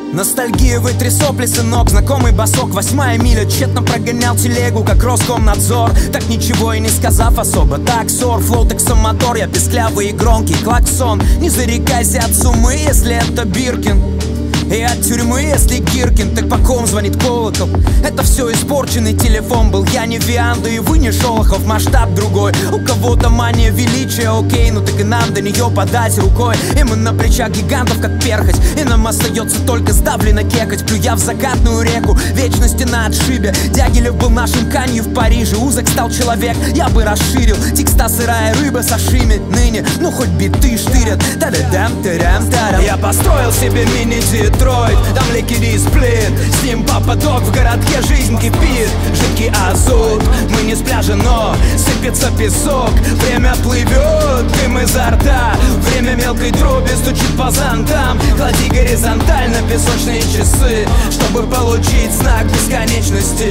Ностальгия, вытри сопли, сынок, знакомый босок. 8-я миля, тщетно прогонял телегу, как Роскомнадзор. Так ничего и не сказав особо. Так, сор, флоу, таксомотор. Я песклявый и громкий клаксон. Не зарекайся от суммы, если это Биркин. И от тюрьмы, если Гиркин. Так по ком звонит колокол? Это все испорченный телефон был. Я не Вианда и вы не Шолохов. Масштаб другой. У кого-то мания величия, окей. Ну так и нам до нее подать рукой. И мы на плечах гигантов, как перхоть. И нам остается только сдавленно кекать, плюя в закатную реку. Вечности на отшибе. Дягилев был нашим Канью в Париже. Узок стал человек, я бы расширил. Текста сырая рыба сашими. Ныне, ну хоть биты штырят. Та-да-дам-та-рам-тарам. Я построил себе мини-Детройт. Там лекери и сплит. С ним папа док, в городке жизнь кипит. Жидкий азот, мы не с пляжа, но сыпется песок. Время плывет, дым изо рта. Время мелкой дроби стучит по зонтам. Клади горизонтально песочные часы, чтобы получить знак бесконечности.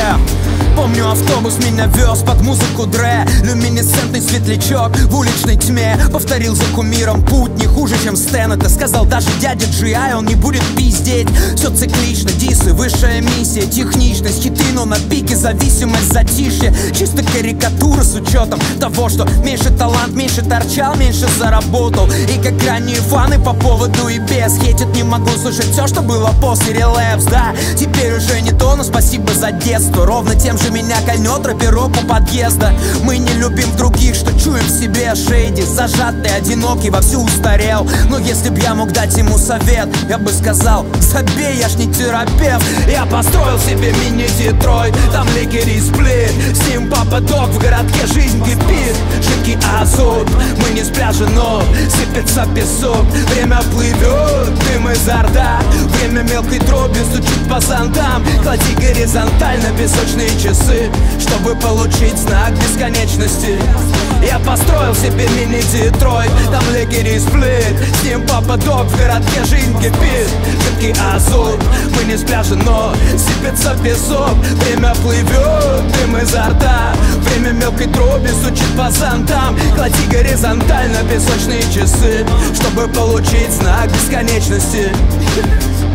Помню, автобус меня вез под музыку Дре. Люминесцентный светлячок в уличной тьме. Повторил за кумиром путь не хуже, чем Стэн. Это сказал даже дядя G.I. Он не будет пиздеть. Все циклично, дисы, высшая миссия. Техничность, хиты, но на пике зависимость, затишье. Чисто карикатура с учетом того, что меньше талант, меньше торчал, меньше заработал. И как ранние фаны по поводу и без. Хейтит не могу слышать все, что было после релэпс. Да, теперь уже не то, но спасибо за детство. Ровно тем же меня кольнет рэперок у подъезда. Мы не любим других, что чуем в себе. Шейди, зажатый, одинокий, вовсю устарел. Но если б я мог дать ему совет, я бы сказал: забей, я ж не терапевт. Я построил себе мини-Детройт. Там лекери сплит. С ним папа док, в городке жизнь кипит. Жидкий азот, мы не с пляжа, но сыпется песок. Время плывет, дым изо рта. Время мелкой дроби стучит по зонтам. Клади горизонтально песочные часы, чтобы получить знак бесконечности. Я построил себе мини-Детройт. Там лекери сплит. С ним папа док, в городке жизнь кипит. Жидкий азот, мы не с пляжа, но сыпется песок. Время плывет, дым изо рта. Время мелкой дроби стучит по зонтам. Клади горизонтально песочные часы, чтобы получить знак бесконечности.